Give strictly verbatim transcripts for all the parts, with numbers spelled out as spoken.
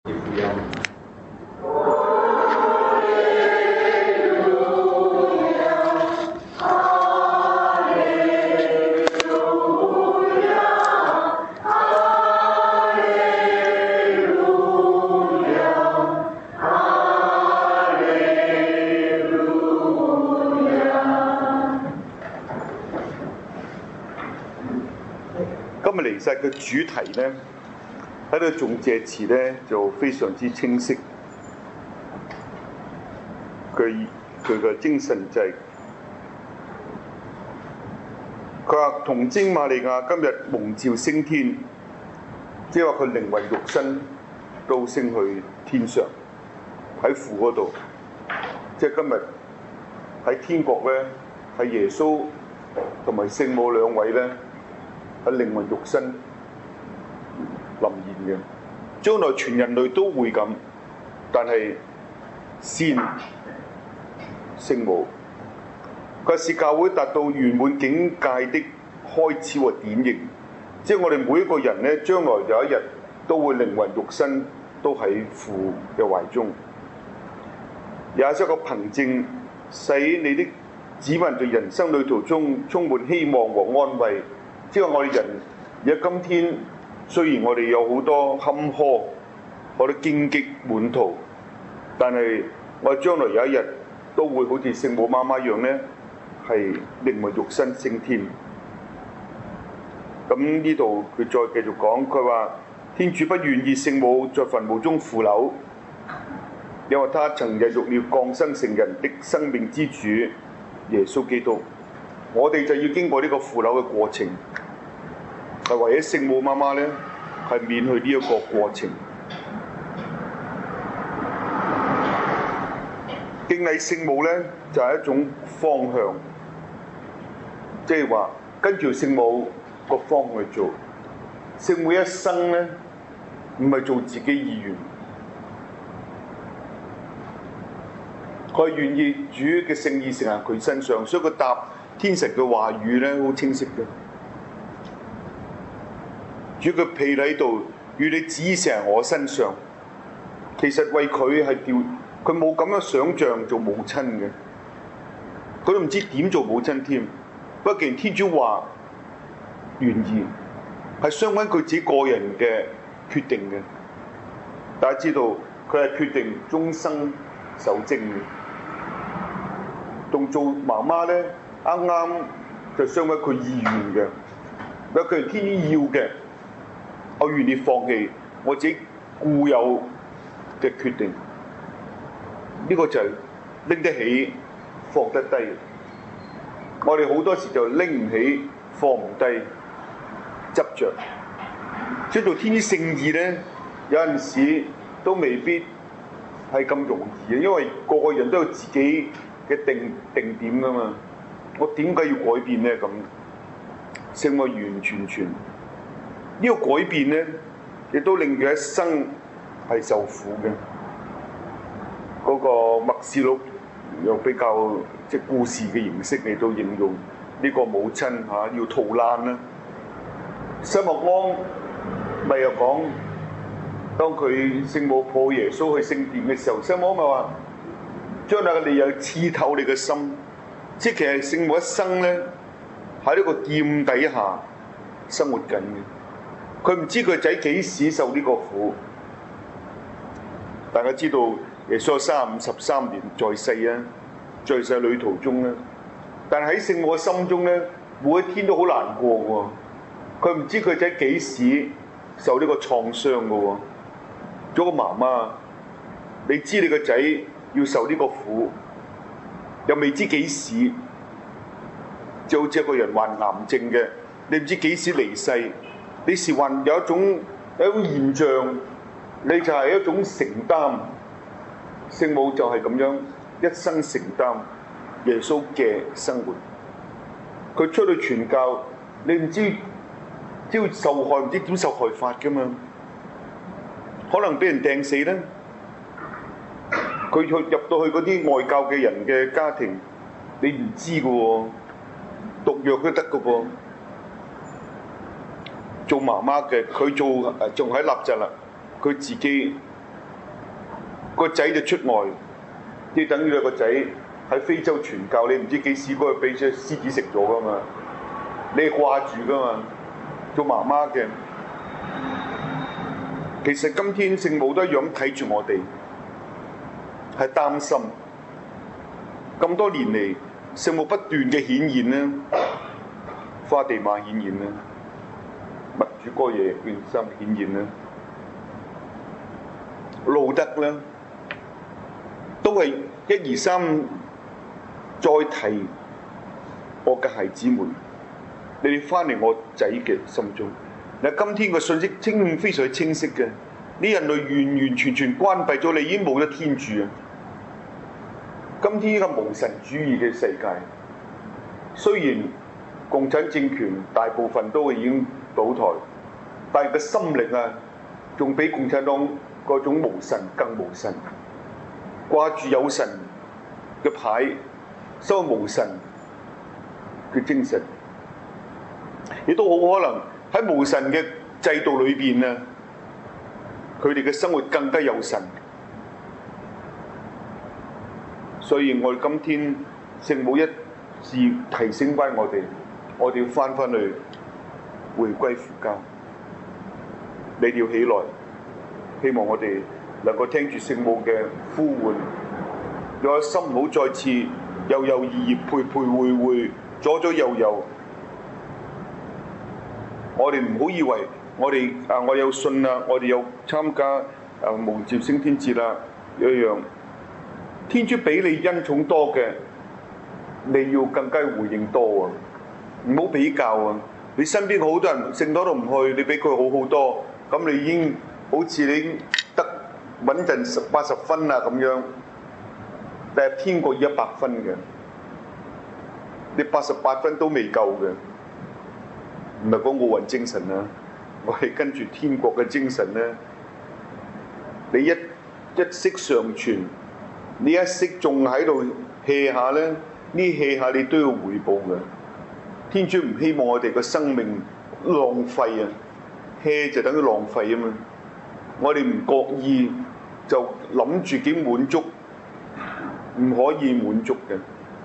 福音。 今日彌撒嘅主題呢，喺度頌謝詞呢就非常之清晰，佢佢嘅精神就係佢話童貞瑪利亞今日蒙召升天，即係話佢靈魂肉身都升去天上，喺父嗰度，即係今日喺天國呢，係耶穌同埋聖母兩位呢。係靈魂肉身臨現嘅，將來全人類都會咁，但係先聖母，佢是教會達到圓滿境界的開始和典型，即係我哋每一個人呢，將來有一日都會靈魂肉身都喺父嘅懷中，也係一個憑證，使你的子民在人生旅途中充滿希望和安慰。即係我哋人而家今天，雖然我哋有好多坎坷，好多荊棘滿途，但係我哋將來有一日都會好似聖母媽媽一樣呢，係靈魂肉身升天。咁呢度佢再繼續講，佢話天主不願意聖母在墳墓中腐朽，因為他曾孕育了降生成人的生命之主耶穌基督。我哋就要經過呢個腐朽嘅過程，係為咗聖母媽媽呢，係免去呢一個過程。敬禮聖母呢，就係一種方向，即係話跟住聖母個方向去做。聖母一生呢，唔係做自己意願，佢願意主嘅聖意成喺佢身上，所以佢答天神嘅話語咧，好清晰嘅。主佢婢喺度，與你旨意成喺我身上。其實為佢係調，佢冇咁樣想像做母親嘅，佢都唔知點做母親添。不過既然天主話願意，係相關佢自己個人嘅決定嘅。大家知道佢係決定終生守貞嘅，同做媽媽咧。啱啱就相反佢意願嘅，如果佢天天要嘅，我願意放棄我自己固有嘅決定，呢、這個就係拎得起放得低。我哋好多時就拎唔起放唔低，執着。所以做天主聖意咧，有陣時都未必係咁容易嘅，因為個個人都有自己嘅定定點㗎嘛。我點解要改變呢？咁聖母完完全全呢、這個改變呢，亦都令佢一生係受苦嘅。嗰、那個默示錄用比較即係故事嘅形式嚟到形容呢個母親嚇、啊、要逃難啦。西默盎咪又講，當佢聖母抱耶穌去聖殿嘅時候，西默盎咪話：將那個利刃刺透你嘅心。即係其實聖母一生咧喺呢個劍底下生活緊嘅，佢唔知佢仔幾時受呢個苦。大家知道耶穌有三五十三年在世啊，在世旅途中咧，但係喺聖母嘅心中咧，每一天都好難過喎。佢唔知佢仔幾時受呢個創傷嘅喎。做個媽媽，你知你個仔要受呢個苦，又未知幾時，就好似一個人患癌症嘅，你唔知幾時離世。你是患有一種有一種現象，你就係一種承擔。聖母就係咁樣一生承擔耶穌嘅生活。佢出去傳教，你唔知只要受害，唔知點受害法㗎嘛？可能俾人掟死咧。佢去入到去嗰啲外教嘅人嘅家庭，你唔知㗎喎，毒藥都得㗎噃。做媽媽嘅，佢做誒仲喺納匝肋，佢自己個仔就出外，即係等於你個仔喺非洲傳教，你唔知幾時嗰日俾隻獅子食咗噶嘛，你係掛住噶嘛，做媽媽嘅。其實今天聖母都一樣睇住我哋，係擔心。咁多年嚟，聖母不斷嘅顯現咧，花地瑪顯現咧，默主哥耶變身顯現咧，路德咧，都係一二三再提我嘅孩子們，你哋翻嚟我仔嘅心中。嗱，今天個信息清非常清晰嘅，呢人類完完全全關閉咗，你已經冇咗天主啊！今天呢個無神主義嘅世界，雖然共產政權大部分都已經倒台，但係個心靈啊，仲比共產黨嗰種無神更無神，掛住有神嘅牌，收無神嘅精神，亦都好可能喺無神嘅制度裏邊啊，佢哋嘅生活更加有神。所以我哋今天聖母一次提醒翻我哋，我哋要翻返去回歸父家。你哋要起來，希望我哋能夠聽住聖母嘅呼喚，有心唔好再次猶猶豫豫、徘徊徘徊、左左右右。我哋唔好以為我哋啊，我有信啦，我哋有參加啊蒙召升天節啦，一樣。天主俾你恩寵多嘅，你要更加回應多啊！唔好比較啊！你身邊好多人聖堂都唔去，你比佢好好多，咁你已經好似你已經得穩陣八十分啦咁樣，但係天國一百分嘅，你八十八分都未夠嘅。唔係講奧運精神啊，我係跟住天國嘅精神咧。你一一息尚存。你一息仲喺度 hea 下咧，呢 hea 下你都要回報嘅。天主唔希望我哋個生命浪費啊 ，hea 就等於浪費啊嘛。我哋唔覺意就諗住幾滿足，唔可以滿足嘅。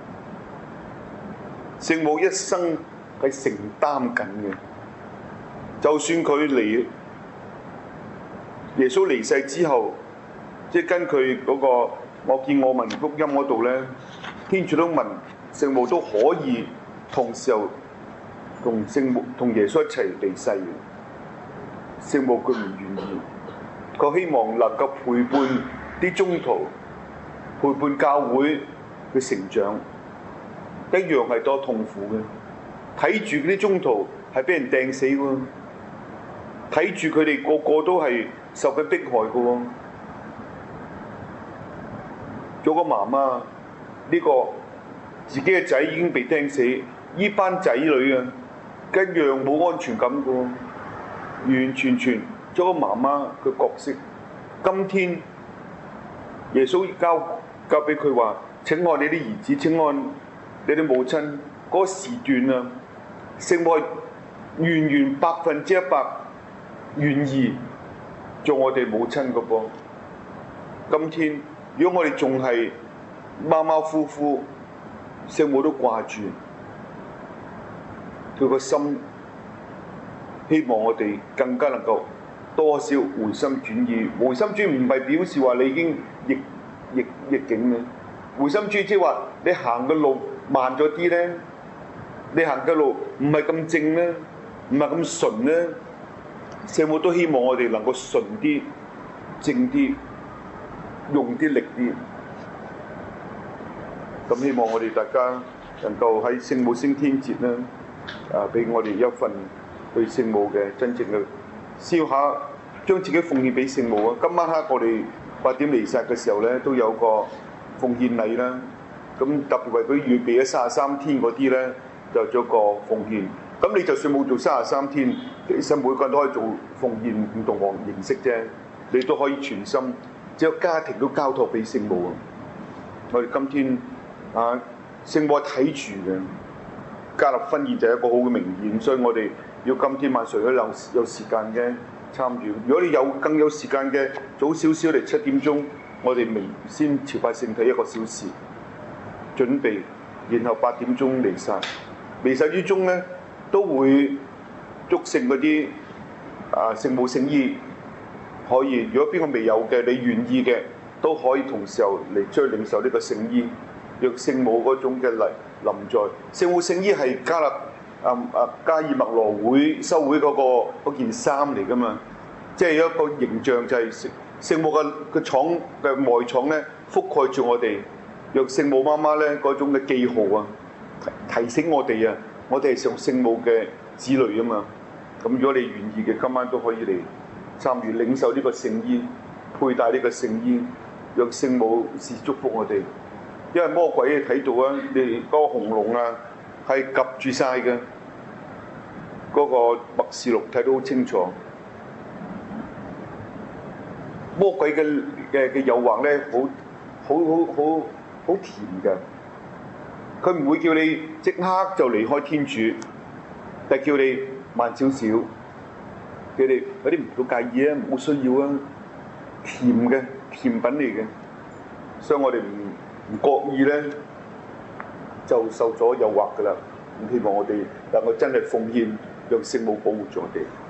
聖母一生係承擔緊嘅，就算佢離耶穌離世之後，即係跟佢嗰個。我見我聞福音嗰度咧，天主都問聖母都可以同時候同聖母同耶穌一齊離世嘅。聖母佢唔願意，佢希望能夠陪伴啲宗徒，陪伴教會嘅成長，一樣係多痛苦嘅。睇住啲宗徒係俾人掟死喎，睇住佢哋個個都係受緊迫害嘅喎。做個媽媽，呢個自己嘅仔已經被釘死，呢班仔女啊，一樣冇安全感嘅喎，完完全全做個媽媽嘅角色。今天耶穌交交俾佢話：請愛你啲兒子，請愛你啲母親。嗰個時段啊，聖母係完完百分之一百願意做我哋母親嘅噃。今天如果我哋仲係馬馬虎虎，聖母都掛住佢個心，希望我哋更加能夠多少回心轉意。回心轉唔係表示話你已經逆逆逆境嘅，回心轉即係話你行嘅路慢咗啲咧，你行嘅路唔係咁正咧，唔係咁順咧。聖母都希望我哋能夠順啲、正啲。用啲力啲，咁希望我哋大家能夠喺聖母升天節咧，啊，俾我哋一份對聖母嘅真正嘅燒下，將自己奉獻俾聖母啊！今晚黑我哋八點彌撒嘅時候咧，都有個奉獻禮啦。咁特別為佢預備咗三十三天嗰啲咧，就做個奉獻。咁你就算冇做三十三天，其實每個人都可以做奉獻唔同嘅形式啫，你都可以全心。只有家庭都交託俾聖母啊！我哋今天啊，聖母睇住嘅加勒婚宴就係一個好嘅明顯，所以我哋要今天晚上有有時間嘅參與。如果你有更有時間嘅，早少少嚟七點鐘我哋未先朝拜聖體一個小時準備，然後八點鐘彌撒。彌撒之中咧都會祝聖嗰啲啊聖母聖衣，可以如果邊個未有嘅，你願意嘅都可以同時候嚟將領受呢個聖衣，若聖母嗰種嘅嚟臨在。聖母聖衣係加勒啊啊加爾默羅會修會嗰、嗰個嗰件衫嚟㗎嘛，即係一個形象就係聖聖母嘅嘅廠嘅外廠咧覆蓋住我哋，若聖母媽媽咧嗰種嘅記號啊，提醒我哋啊，我哋係上聖母嘅子女啊嘛。咁如果你願意嘅，今晚都可以嚟參與領受呢個聖衣，佩戴呢個聖衣，讓聖母是祝福我哋。因為魔鬼睇到啊，你嗰個紅龍啊係夾住晒嘅，嗰、那個默示錄睇到好清楚。魔鬼嘅嘅嘅誘惑咧，好好好好好甜嘅。佢唔會叫你即刻就離開天主，但係叫你慢少少，叫你有啲唔好介意啊，冇需要啊，甜嘅甜品嚟嘅。所以我哋唔唔覺意咧，就受咗誘惑㗎啦。咁希望我哋能夠真係奉獻，讓聖母保護住我哋。